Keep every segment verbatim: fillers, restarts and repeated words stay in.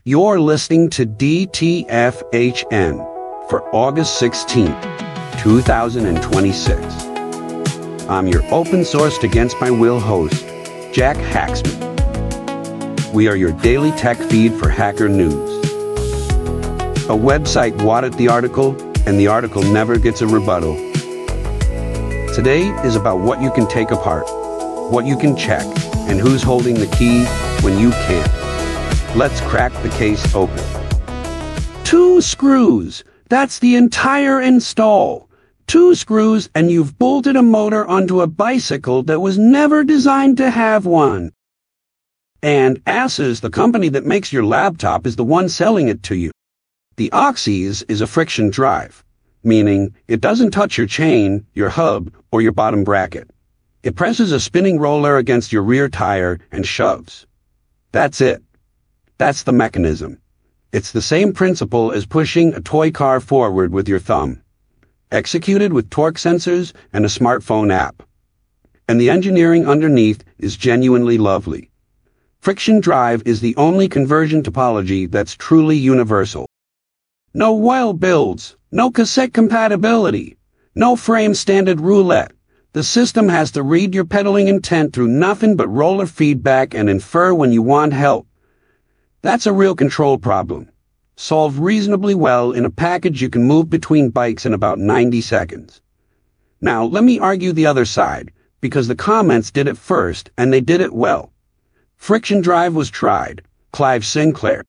You're listening to D T F H N for August sixteenth, two thousand twenty-six. I'm your open-sourced against my will host, Jack Hacksman. We are your daily tech feed for Hacker News. A website wanted the article, and the article never gets a rebuttal. Today is about what you can take apart, what you can check, and who's holding the key when you can't. Let's crack the case open. Two screws. That's the entire install. Two screws and you've bolted a motor onto a bicycle that was never designed to have one. And Asus, the company that makes your laptop, is the one selling it to you. The Oxys is a friction drive, meaning it doesn't touch your chain, your hub, or your bottom bracket. It presses a spinning roller against your rear tire and shoves. That's it. That's the mechanism. It's the same principle as pushing a toy car forward with your thumb, executed with torque sensors and a smartphone app. And the engineering underneath is genuinely lovely. Friction drive is the only conversion topology that's truly universal. No while builds, no cassette compatibility, no frame standard roulette. The system has to read your pedaling intent through nothing but roller feedback and infer when you want help. That's a real control problem, solved reasonably well in a package you can move between bikes in about ninety seconds. Now, let me argue the other side, because the comments did it first, and they did it well. Friction drive was tried. Clive Sinclair.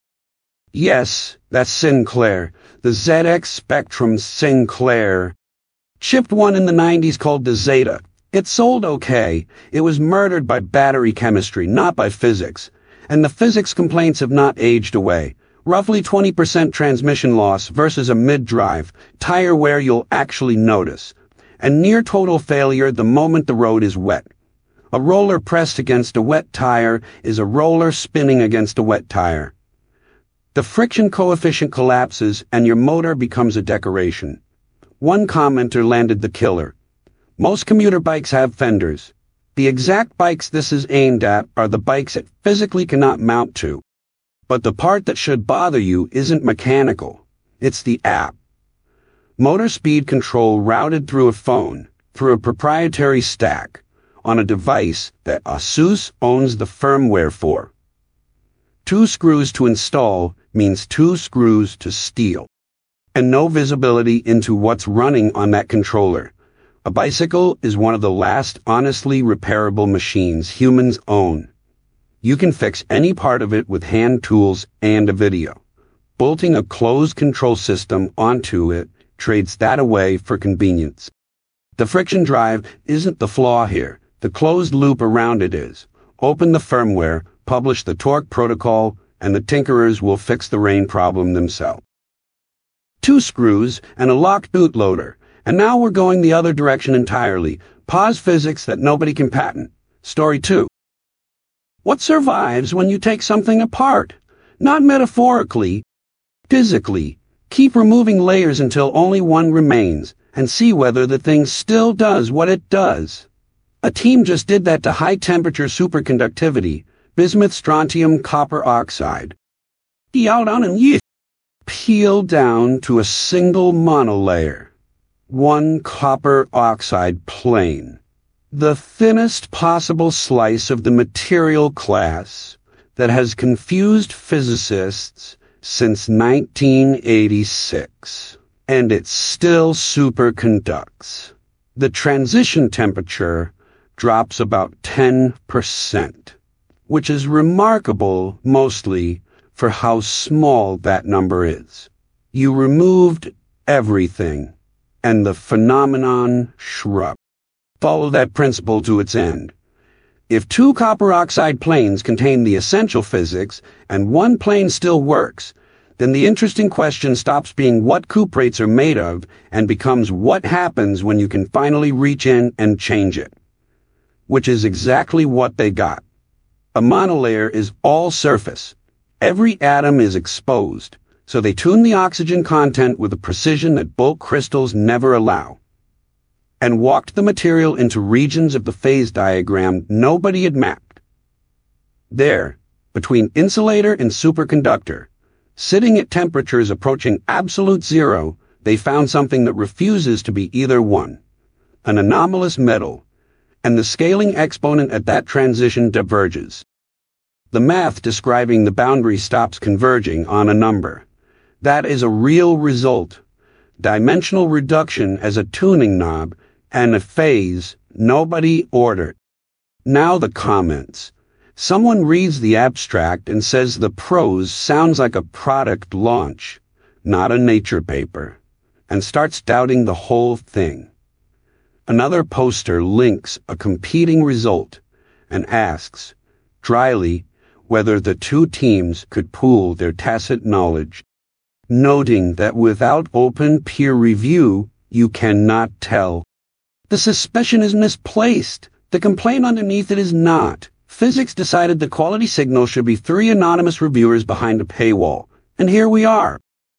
Yes, that's Sinclair, the Z X Spectrum Sinclair. Shipped one in the nineties called the Zeta. It sold okay. It was murdered by battery chemistry, not by physics. And the physics complaints have not aged away. Roughly twenty percent transmission loss versus a mid-drive, tire wear you'll actually notice, and near total failure the moment the road is wet. A roller pressed against a wet tire is a roller spinning against a wet tire. The friction coefficient collapses and your motor becomes a decoration. One commenter landed the killer. Most commuter bikes have fenders. The exact bikes this is aimed at are the bikes it physically cannot mount to. But the part that should bother you isn't mechanical. It's the app. Motor speed control routed through a phone, through a proprietary stack, on a device that Asus owns the firmware for. Two screws to install means two screws to steal. And no visibility into what's running on that controller. A bicycle is one of the last honestly repairable machines humans own. You can fix any part of it with hand tools and a video. Bolting a closed control system onto it trades that away for convenience. The friction drive isn't the flaw here. The closed loop around it is. Open the firmware, publish the torque protocol, and the tinkerers will fix the rain problem themselves. Two screws and a locked bootloader. And now we're going the other direction entirely. Pause physics that nobody can patent. Story two. What survives when you take something apart? Not metaphorically, physically. Keep removing layers until only one remains, and see whether the thing still does what it does. A team just did that to high-temperature superconductivity, bismuth strontium copper oxide. Peel down to a single monolayer. One copper oxide plane, the thinnest possible slice of the material class that has confused physicists since nineteen eighty-six, and it still superconducts. The transition temperature drops about ten percent, which is remarkable mostly for how small that number is. You removed everything. And the phenomenon shrugged. Follow that principle to its end. If two copper oxide planes contain the essential physics and one plane still works, then the interesting question stops being what cuprates are made of and becomes what happens when you can finally reach in and change it. Which is exactly what they got. A monolayer is all surface. Every atom is exposed. So they tune the oxygen content with a precision that bulk crystals never allow, and walked the material into regions of the phase diagram nobody had mapped. There, between insulator and superconductor. Sitting at temperatures approaching absolute zero, they found something that refuses to be either one, an anomalous metal, and the scaling exponent at that transition diverges. The math describing the boundary stops converging on a number. That is a real result. Dimensional reduction as a tuning knob and a phase nobody ordered. Now the comments. Someone reads the abstract and says the prose sounds like a product launch, not a nature paper, and starts doubting the whole thing. Another poster links a competing result and asks, dryly, whether the two teams could pool their tacit knowledge, noting that without open peer review, you cannot tell. The suspicion is misplaced. The complaint underneath it is not. Physics decided the quality signal should be three anonymous reviewers behind a paywall, and here we are.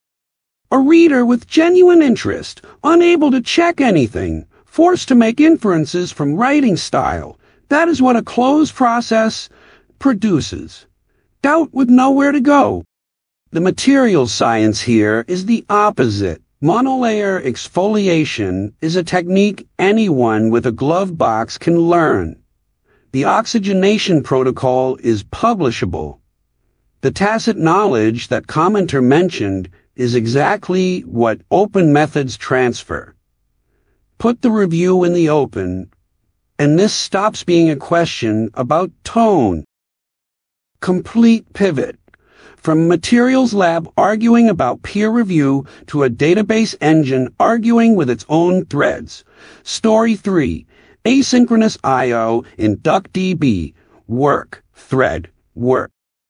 A reader with genuine interest, unable to check anything, forced to make inferences from writing style. That is what a closed process produces. Doubt with nowhere to go. The materials science here is the opposite. Monolayer exfoliation is a technique anyone with a glove box can learn. The oxygenation protocol is publishable. The tacit knowledge that commenter mentioned is exactly what open methods transfer. Put the review in the open, and this stops being a question about tone. Complete pivot. From materials lab arguing about peer review to a database engine arguing with its own threads. Story three. Asynchronous I O in DuckDB. Work. Thread. Work.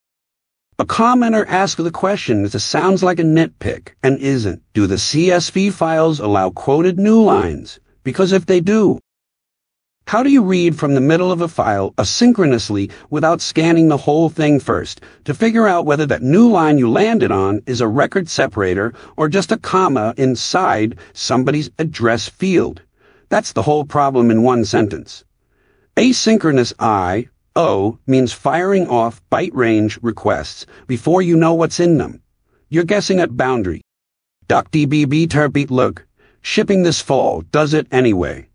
A commenter asks the question that sounds like a nitpick and isn't. Do the C S V files allow quoted new lines? Because if they do, how do you read from the middle of a file asynchronously without scanning the whole thing first to figure out whether that new line you landed on is a record separator or just a comma inside somebody's address field? That's the whole problem in one sentence. Asynchronous I O means firing off byte range requests before you know what's in them. You're guessing at boundary. DuckDB beat look. Shipping this fall does it anyway.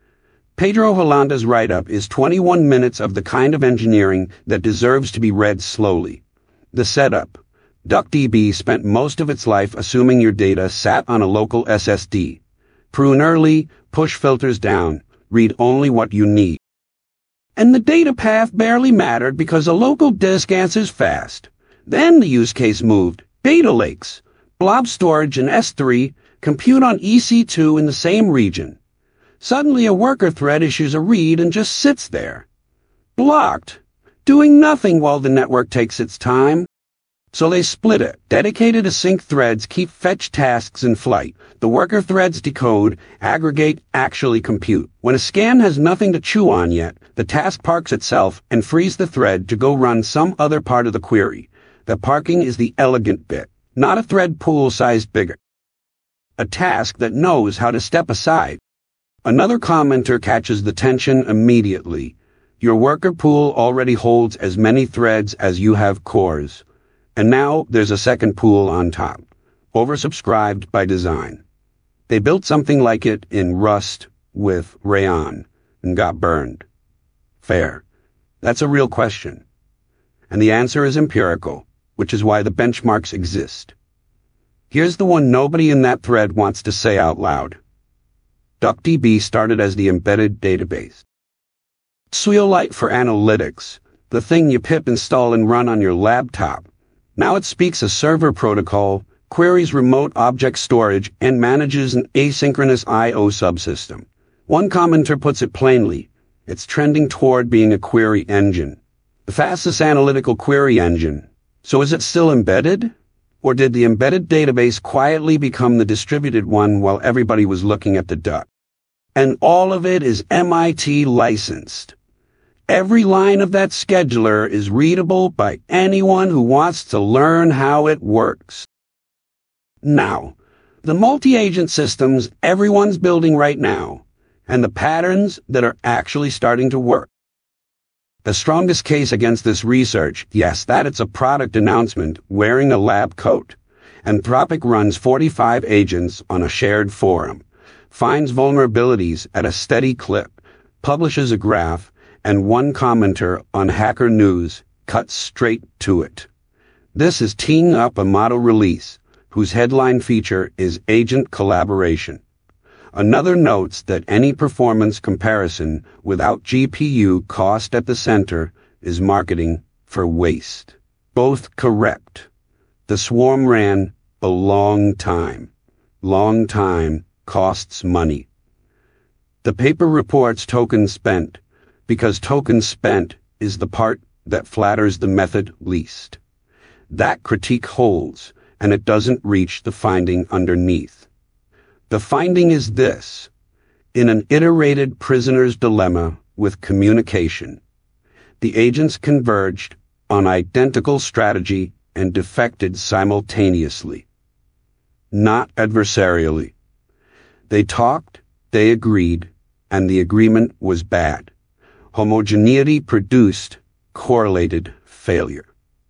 Pedro Holanda's write-up is twenty-one minutes of the kind of engineering that deserves to be read slowly. The setup. DuckDB spent most of its life assuming your data sat on a local S S D. Prune early, push filters down, read only what you need. And the data path barely mattered because a local disk answers fast. Then the use case moved. Data lakes, blob storage in S three, compute on E C two in the same region. Suddenly a worker thread issues a read and just sits there. Blocked, doing nothing while the network takes its time. So they split it. Dedicated async threads keep fetch tasks in flight. The worker threads decode, aggregate, actually compute. When a scan has nothing to chew on yet, the task parks itself and frees the thread to go run some other part of the query. The parking is the elegant bit, not a thread pool sized bigger. A task that knows how to step aside. Another commenter catches the tension immediately. Your worker pool already holds as many threads as you have cores. And now there's a second pool on top, oversubscribed by design. They built something like it in Rust with Rayon and got burned. Fair. That's a real question. And the answer is empirical, which is why the benchmarks exist. Here's the one nobody in that thread wants to say out loud. DuckDB started as the embedded database. SQLite for analytics, the thing you pip install and run on your laptop. Now it speaks a server protocol, queries remote object storage, and manages an asynchronous I O subsystem. One commenter puts it plainly, it's trending toward being a query engine. The fastest analytical query engine. So is it still embedded? Or did the embedded database quietly become the distributed one while everybody was looking at the duck? And all of it is M I T licensed. Every line of that scheduler is readable by anyone who wants to learn how it works. Now, the multi-agent systems everyone's building right now, and the patterns that are actually starting to work. The strongest case against this research, yes, that it's a product announcement wearing a lab coat. Anthropic runs forty-five agents on a shared forum, finds vulnerabilities at a steady clip, publishes a graph, and one commenter on Hacker News cuts straight to it. This is teeing up a model release whose headline feature is agent collaboration. Another notes that any performance comparison without G P U cost at the center is marketing for waste. Both correct. The swarm ran a long time. Long time costs money. The paper reports tokens spent because tokens spent is the part that flatters the method least. That critique holds, and it doesn't reach the finding underneath. The finding is this: in an iterated prisoner's dilemma with communication, the agents converged on identical strategy and defected simultaneously, not adversarially. They talked, they agreed, and the agreement was bad. Homogeneity produced correlated failure.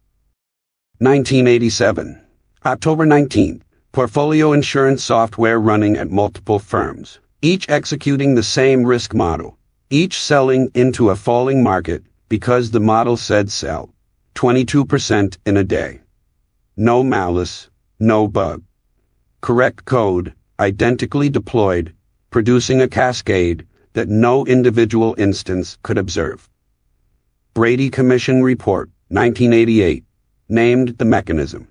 nineteen eighty-seven, October nineteenth. Portfolio insurance software running at multiple firms, each executing the same risk model, each selling into a falling market because the model said sell, twenty-two percent in a day. No malice, no bug. Correct code, identically deployed, producing a cascade that no individual instance could observe. Brady Commission Report, nineteen eighty-eight, named the mechanism.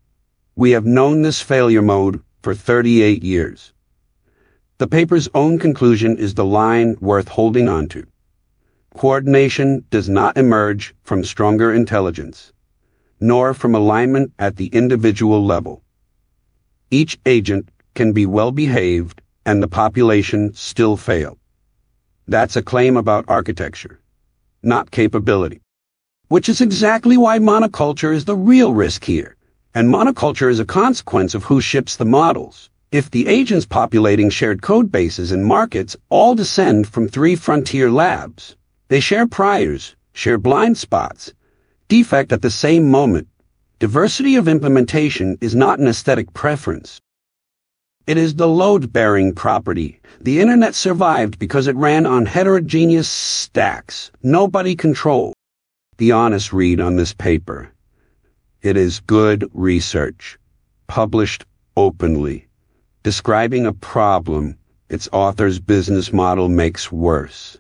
We have known this failure mode for thirty-eight years. The paper's own conclusion is the line worth holding on to. Coordination does not emerge from stronger intelligence, nor from alignment at the individual level. Each agent can be well behaved and the population still fail. That's a claim about architecture, not capability. Which is exactly why monoculture is the real risk here. And monoculture is a consequence of who ships the models. If the agents populating shared code bases and markets all descend from three frontier labs, they share priors, share blind spots, defect at the same moment. Diversity of implementation is not an aesthetic preference. It is the load-bearing property. The internet survived because it ran on heterogeneous stacks nobody controlled. The honest read on this paper: it is good research, published openly, describing a problem its author's business model makes worse.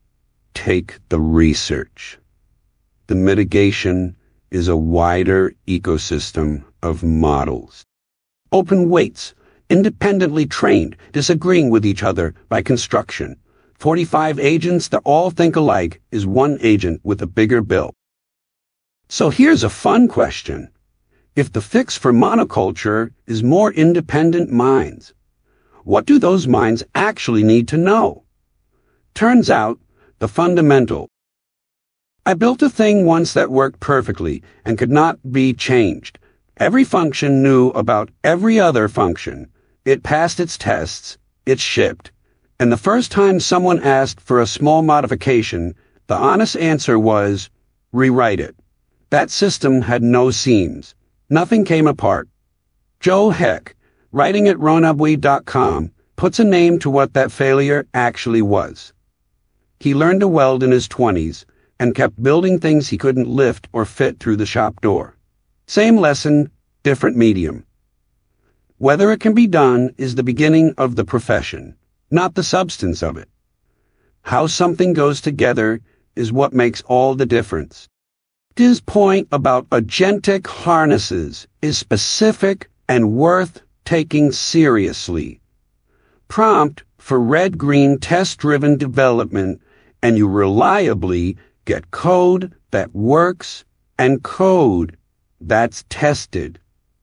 Take the research. The mitigation is a wider ecosystem of models. Open weights, independently trained, disagreeing with each other by construction. forty-five agents that all think alike is one agent with a bigger bill. So here's a fun question. If the fix for monoculture is more independent minds, what do those minds actually need to know? Turns out, the fundamental. I built a thing once that worked perfectly and could not be changed. Every function knew about every other function. It passed its tests, it shipped, and the first time someone asked for a small modification, the honest answer was, rewrite it. That system had no seams. Nothing came apart. Joe Heck, writing at ronabui dot com, puts a name to what that failure actually was. He learned to weld in his twenties and kept building things he couldn't lift or fit through the shop door. Same lesson, different medium. Whether it can be done is the beginning of the profession, not the substance of it. How something goes together is what makes all the difference. His point about agentic harnesses is specific and worth taking seriously. Prompt for red-green test-driven development, and you reliably get code that works and code that's tested.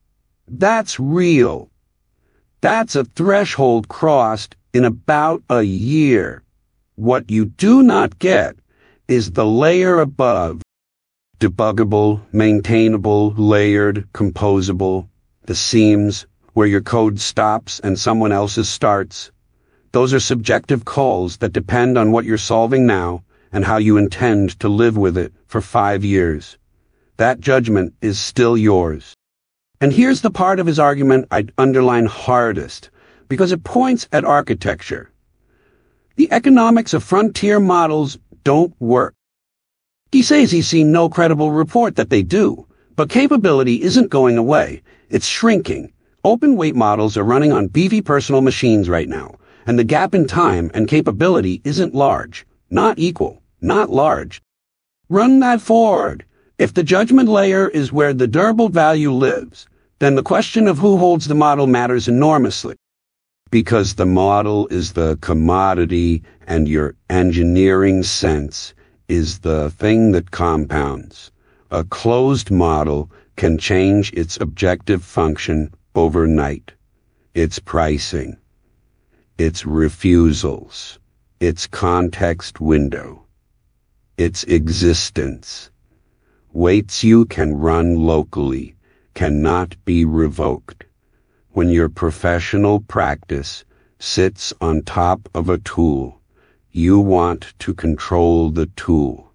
That's real. That's a threshold crossed in about a year. What you do not get is the layer above. Debuggable, maintainable, layered, composable, the seams where your code stops and someone else's starts. Those are subjective calls that depend on what you're solving now and how you intend to live with it for five years. That judgment is still yours. And here's the part of his argument I'd underline hardest, because it points at architecture. The economics of frontier models don't work. He says he's seen no credible report that they do, but capability isn't going away. It's shrinking. Open weight models are running on beefy personal machines right now, and the gap in time and capability isn't large, not equal, not large. Run that forward. If the judgment layer is where the durable value lives, then the question of who holds the model matters enormously. Because the model is the commodity and your engineering sense is the thing that compounds. A closed model can change its objective function overnight. Its pricing, its refusals, its context window, its existence. Weights you can run locally cannot be revoked. When your professional practice sits on top of a tool, you want to control the tool.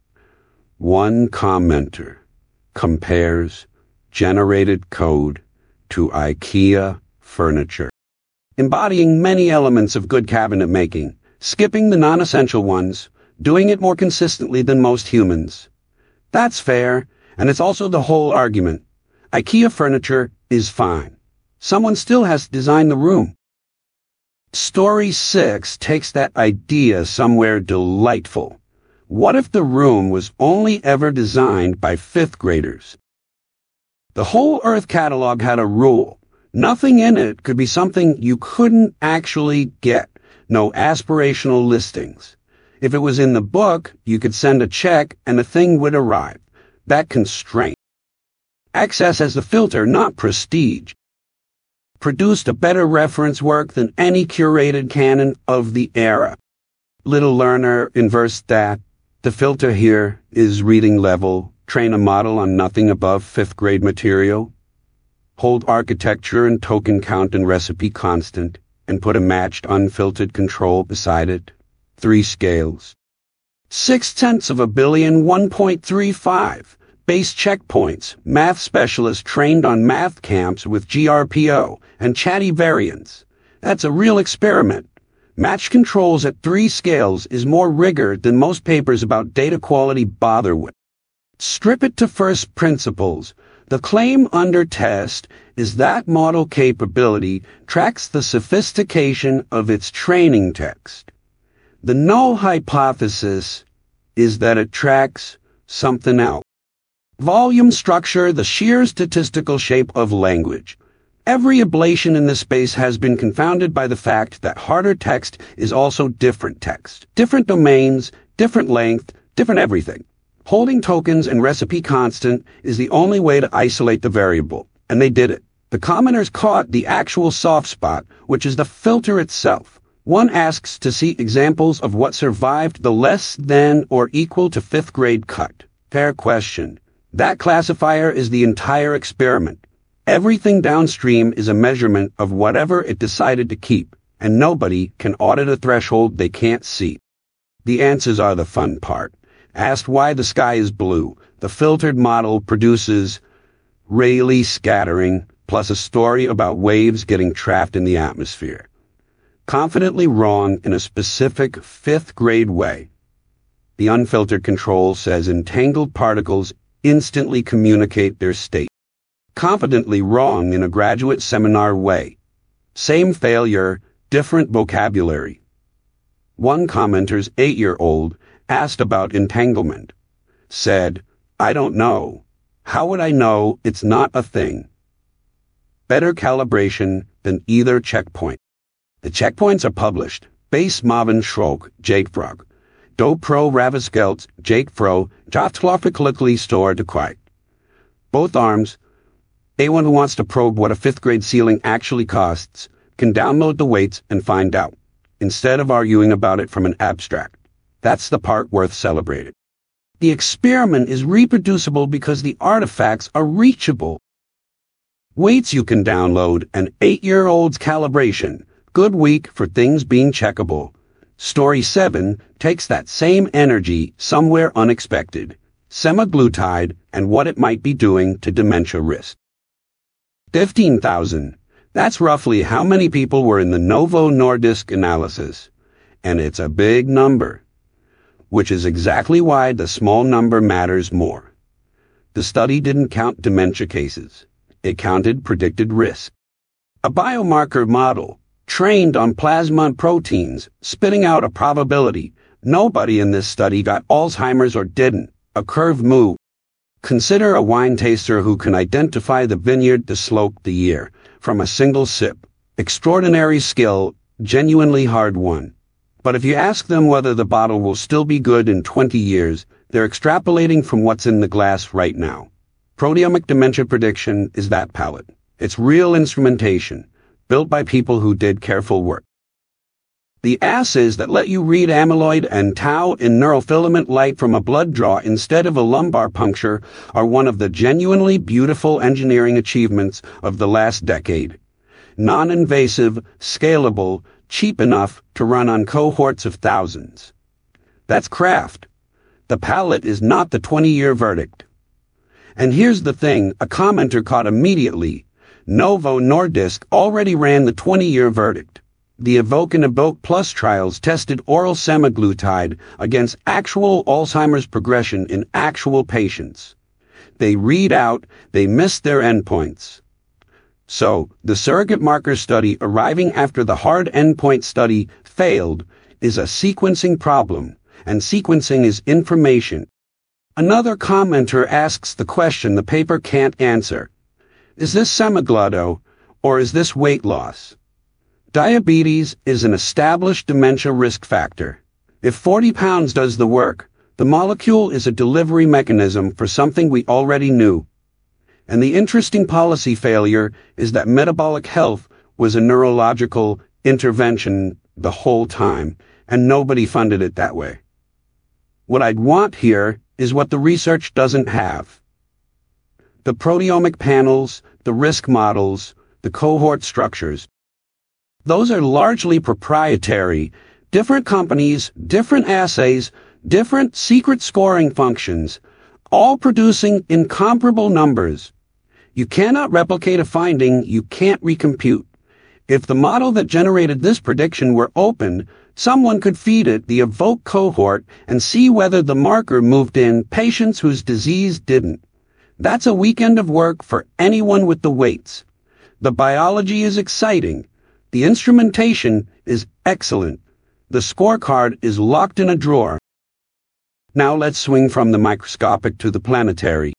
One commenter compares generated code to IKEA furniture, embodying many elements of good cabinet making, skipping the non-essential ones, doing it more consistently than most humans. That's fair, and it's also the whole argument. IKEA furniture is fine. Someone still has to design the room. Story six takes that idea somewhere delightful. What if the room was only ever designed by fifth graders? The whole Earth catalog had a rule. Nothing in it could be something you couldn't actually get. No aspirational listings. If it was in the book, you could send a check and the thing would arrive. That constraint. Access as the filter, not prestige. Produced a better reference work than any curated canon of the era. Little learner inverse that. The filter here is reading level. Train a model on nothing above fifth grade material. Hold architecture and token count and recipe constant, and put a matched unfiltered control beside it. Three scales. Six tenths of a billion, one point three five. Base checkpoints, math specialists trained on math camps with G R P O and chatty variants. That's a real experiment. Match controls at three scales is more rigor than most papers about data quality bother with. Strip it to first principles. The claim under test is that model capability tracks the sophistication of its training text. The null hypothesis is that it tracks something else. Volume structure, the sheer statistical shape of language. Every ablation in this space has been confounded by the fact that harder text is also different text. Different domains, different length, different everything. Holding tokens and recipe constant is the only way to isolate the variable, and they did it. The commenters caught the actual soft spot, which is the filter itself. One asks to see examples of what survived the less than or equal to fifth grade cut. Fair question. That classifier is the entire experiment. Everything downstream is a measurement of whatever it decided to keep, and nobody can audit a threshold they can't see. The answers are the fun part. Asked why the sky is blue, the filtered model produces Rayleigh scattering plus a story about waves getting trapped in the atmosphere. Confidently wrong in a specific fifth grade way. The unfiltered control says entangled particles instantly communicate their state. Confidently wrong in a graduate seminar way. Same failure, different vocabulary. One commenter's eight-year-old asked about entanglement. Said, I don't know. How would I know it's not a thing? Better calibration than either checkpoint. The checkpoints are published. Base Marvin Schrock, Jake Frog. Do Pro Raviskelt, Jake Fro, Joftlofically Store de Quite. Both arms. Anyone who wants to probe what a fifth grade ceiling actually costs can download the weights and find out, instead of arguing about it from an abstract. That's the part worth celebrating. The experiment is reproducible because the artifacts are reachable. Weights you can download, an eight-year-old's calibration. Good week for things being checkable. Story seven takes that same energy somewhere unexpected, semaglutide and what it might be doing to dementia risk. fifteen thousand. That's roughly how many people were in the Novo Nordisk analysis. And it's a big number, which is exactly why the small number matters more. The study didn't count dementia cases. It counted predicted risk. A biomarker model, trained on plasma proteins, spitting out a probability. Nobody in this study got Alzheimer's or didn't. A curve move. Consider a wine taster who can identify the vineyard, the slope, the year, from a single sip. Extraordinary skill, genuinely hard won. But if you ask them whether the bottle will still be good in twenty years, they're extrapolating from what's in the glass right now. Proteomic dementia prediction is that palette. It's real instrumentation, built by people who did careful work. The assays that let you read amyloid and tau in neurofilament light from a blood draw instead of a lumbar puncture are one of the genuinely beautiful engineering achievements of the last decade. Non-invasive, scalable, cheap enough to run on cohorts of thousands. That's craft. The palette is not the twenty-year verdict. And here's the thing a commenter caught immediately. Novo Nordisk already ran the twenty-year verdict. The EVOKE and EVOKE Plus trials tested oral semaglutide against actual Alzheimer's progression in actual patients. They read out, they missed their endpoints. So, the surrogate marker study arriving after the hard endpoint study failed is a sequencing problem, and sequencing is information. Another commenter asks the question the paper can't answer. Is this semaglutide, or is this weight loss? Diabetes is an established dementia risk factor. If forty pounds does the work, the molecule is a delivery mechanism for something we already knew. And the interesting policy failure is that metabolic health was a neurological intervention the whole time, and nobody funded it that way. What I'd want here is what the research doesn't have. The proteomic panels, the risk models, the cohort structures. Those are largely proprietary. Different companies, different assays, different secret scoring functions, all producing incomparable numbers. You cannot replicate a finding you can't recompute. If the model that generated this prediction were open, someone could feed it the EVOKE cohort and see whether the marker moved in patients whose disease didn't. That's a weekend of work for anyone with the weights. The biology is exciting. The instrumentation is excellent. The scorecard is locked in a drawer. Now let's swing from the microscopic to the planetary.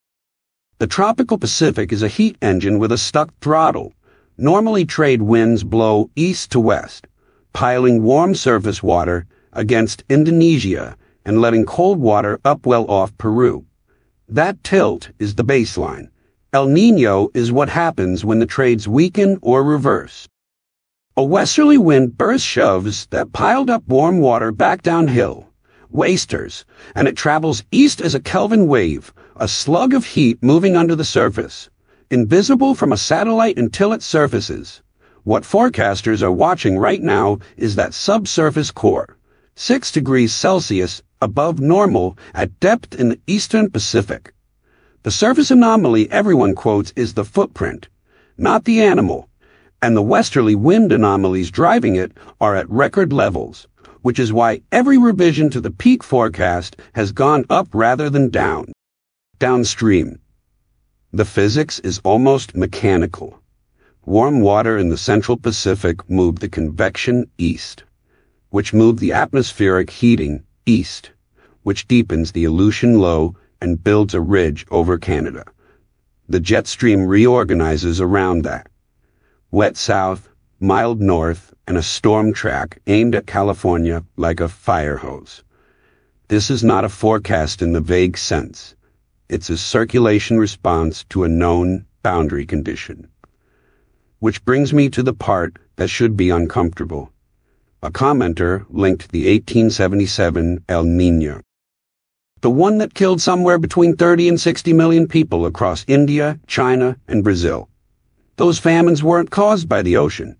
The tropical Pacific is a heat engine with a stuck throttle. Normally trade winds blow east to west, piling warm surface water against Indonesia and letting cold water upwell off Peru. That tilt is the baseline. El Niño is what happens when the trades weaken or reverse. A westerly wind burst shoves that piled up warm water back downhill, wasters, and it travels east as a Kelvin wave, a slug of heat moving under the surface, invisible from a satellite until it surfaces. What forecasters are watching right now is that subsurface core, six degrees Celsius above normal at depth in the eastern Pacific. The surface anomaly everyone quotes is the footprint, not the animal, and the westerly wind anomalies driving it are at record levels, which is why every revision to the peak forecast has gone up rather than down. Downstream. The physics is almost mechanical. Warm water in the central Pacific moved the convection east, which moved the atmospheric heating east, which deepens the Aleutian Low and builds a ridge over Canada. The jet stream reorganizes around that. Wet south, mild north, and a storm track aimed at California like a fire hose. This is not a forecast in the vague sense. It's a circulation response to a known boundary condition. Which brings me to the part that should be uncomfortable. A commenter linked the eighteen seventy-seven El Niño. The one that killed somewhere between thirty and sixty million people across India, China, and Brazil. Those famines weren't caused by the ocean.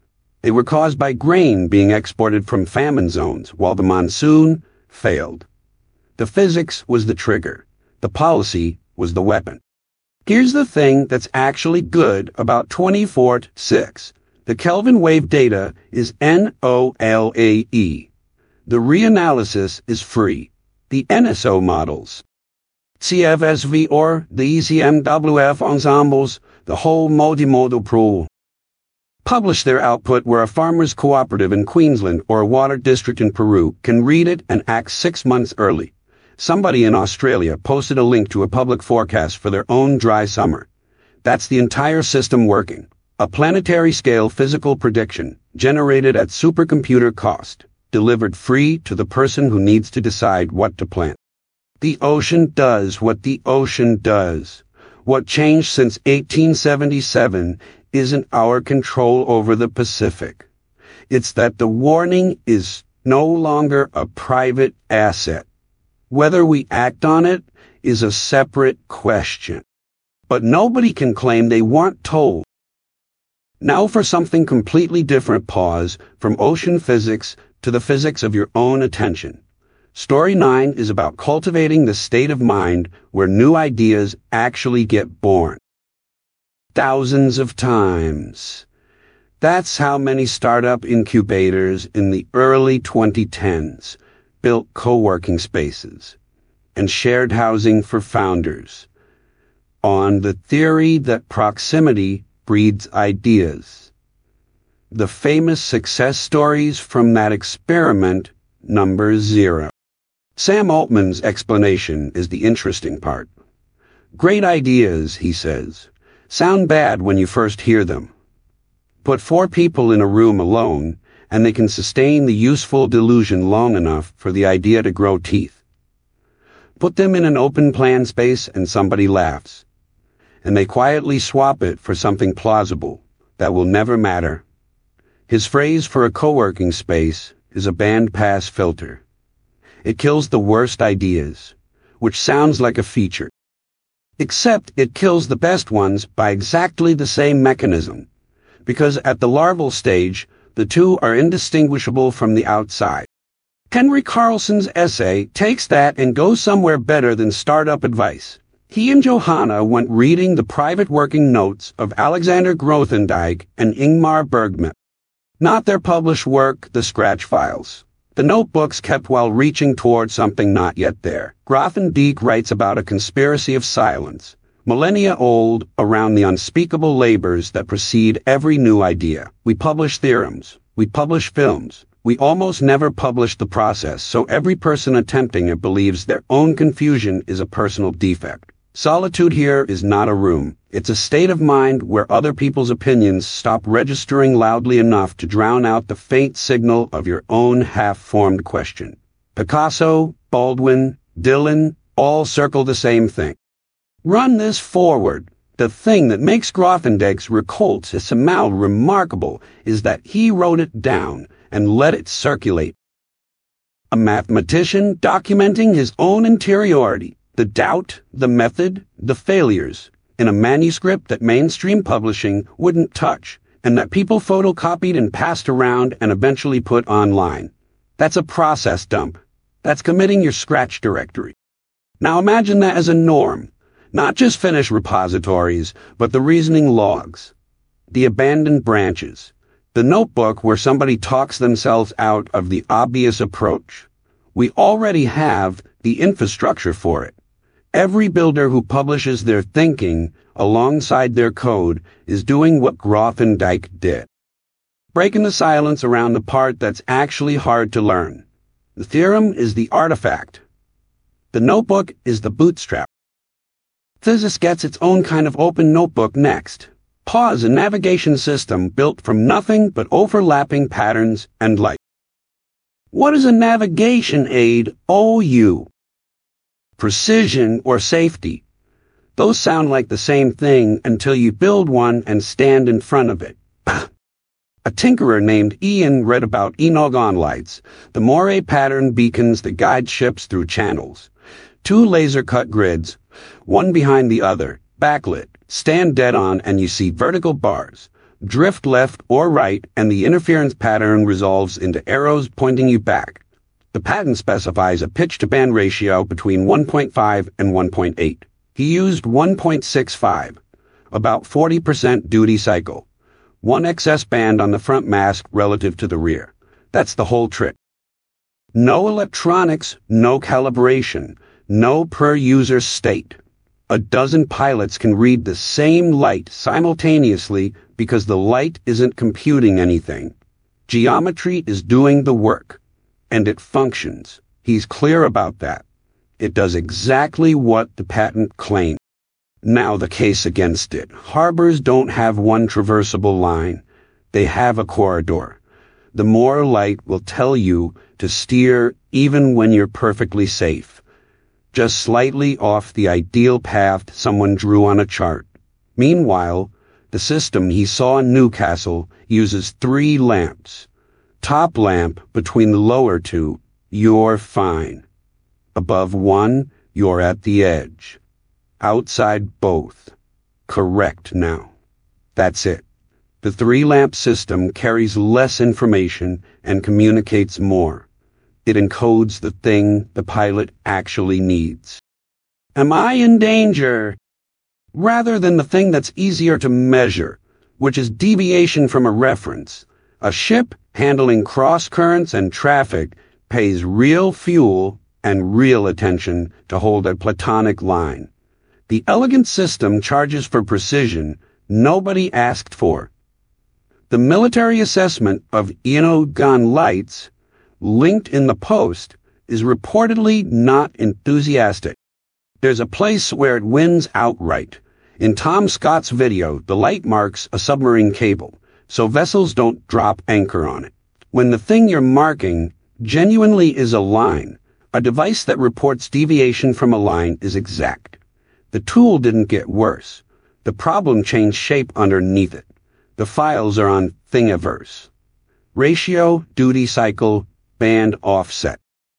They were caused by grain being exported from famine zones while the monsoon failed. The physics was the trigger. The policy was the weapon. Here's the thing that's actually good about twenty-four six. The Kelvin wave data is N O L A E. The reanalysis is free. The N S O models, C F S V or the E C M W F ensembles, the whole multimodal pool, publish their output where a farmers' cooperative in Queensland or a water district in Peru can read it and act six months early. Somebody in Australia posted a link to a public forecast for their own dry summer. That's the entire system working. A planetary-scale physical prediction, generated at supercomputer cost, delivered free to the person who needs to decide what to plant. The ocean does what the ocean does. What changed since eighteen seventy-seven isn't our control over the Pacific. It's that the warning is no longer a private asset. Whether we act on it is a separate question. But nobody can claim they weren't told. Now for something completely different, pause from ocean physics to the physics of your own attention. Story nine is about cultivating the state of mind where new ideas actually get born. Thousands of times. That's how many startup incubators in the early twenty tens built co-working spaces and shared housing for founders on the theory that proximity breeds ideas. The famous success stories from that experiment, number zero. Sam Altman's explanation is the interesting part. Great ideas, he says, sound bad when you first hear them. Put four people in a room alone, and they can sustain the useful delusion long enough for the idea to grow teeth. Put them in an open plan space and somebody laughs, and they quietly swap it for something plausible that will never matter. His phrase for a co-working space is a bandpass filter. It kills the worst ideas, which sounds like a feature. Except it kills the best ones by exactly the same mechanism, because at the larval stage, the two are indistinguishable from the outside. Henry Carlson's essay takes that and goes somewhere better than startup advice. He and Johanna went reading the private working notes of Alexander Grothendieck and Ingmar Bergman. Not their published work, the scratch files. The notebooks kept while reaching toward something not yet there. Grothendieck writes about a conspiracy of silence, millennia old, around the unspeakable labors that precede every new idea. We publish theorems. We publish films. We almost never publish the process, so every person attempting it believes their own confusion is a personal defect. Solitude here is not a room. It's a state of mind where other people's opinions stop registering loudly enough to drown out the faint signal of your own half-formed question. Picasso, Baldwin, Dylan, all circle the same thing. Run this forward. The thing that makes Grothendieck's Recoltes remarkable is that he wrote it down and let it circulate. A mathematician documenting his own interiority, the doubt, the method, the failures, in a manuscript that mainstream publishing wouldn't touch, and that people photocopied and passed around and eventually put online. That's a process dump. That's committing your scratch directory. Now imagine that as a norm. Not just finished repositories, but the reasoning logs, the abandoned branches, the notebook where somebody talks themselves out of the obvious approach. We already have the infrastructure for it. Every builder who publishes their thinking alongside their code is doing what Grothendieck did. Breaking the silence around the part that's actually hard to learn. The theorem is the artifact. The notebook is the bootstrap. Physics gets its own kind of open notebook next. Pause, a navigation system built from nothing but overlapping patterns and light. What is a navigation aid? O U. Precision or safety. Those sound like the same thing until you build one and stand in front of it. A tinkerer named Ian read about Enogon lights, the moire pattern beacons that guide ships through channels. Two laser-cut grids, one behind the other, backlit, stand dead on and you see vertical bars. drift left or right, and the interference pattern resolves into arrows pointing you back. The patent specifies a pitch-to-band ratio between one point five and one point eight. He used one point six five, about forty percent duty cycle, one excess band on the front mask relative to the rear. That's the whole trick. No electronics, no calibration, no per-user state. A dozen pilots can read the same light simultaneously because the light isn't computing anything. Geometry is doing the work. And it functions. He's clear about that. It does exactly what the patent claims. Now the case against it. Harbors don't have one traversable line. They have a corridor. The more light will tell you to steer even when you're perfectly safe, just slightly off the ideal path someone drew on a chart. Meanwhile, the system he saw in Newcastle uses three lamps. Top lamp between the lower two, you're fine. Above one, you're at the edge. Outside both. Correct now. That's it. The three-lamp system carries less information and communicates more. It encodes the thing the pilot actually needs. Am I in danger? Rather than the thing that's easier to measure, which is deviation from a reference. A ship handling cross-currents and traffic pays real fuel and real attention to hold a platonic line. The elegant system charges for precision nobody asked for. The military assessment of Enogon lights, linked in the post, is reportedly not enthusiastic. There's a place where it wins outright. In Tom Scott's video, the light marks a submarine cable, so vessels don't drop anchor on it. When the thing you're marking genuinely is a line, a device that reports deviation from a line is exact. The tool didn't get worse. The problem changed shape underneath it. The files are on Thingiverse. Ratio, duty cycle, band offset.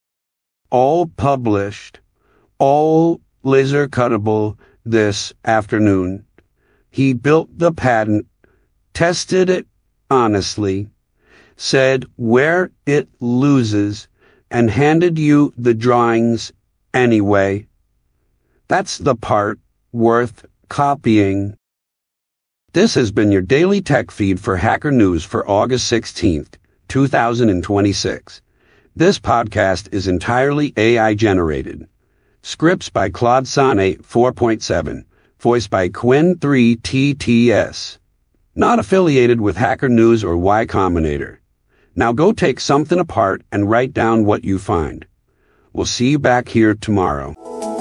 All published, all laser cuttable this afternoon. He built the patent, tested it honestly, said where it loses, and handed you the drawings anyway. That's the part worth copying. This has been your daily tech feed for Hacker News for August sixteenth, two thousand twenty-six. This podcast is entirely A I generated. Scripts by Claude Sonnet four point seven, voiced by Quinn three T T S. Not affiliated with Hacker News or Y Combinator. Now go take something apart and write down what you find. We'll see you back here tomorrow.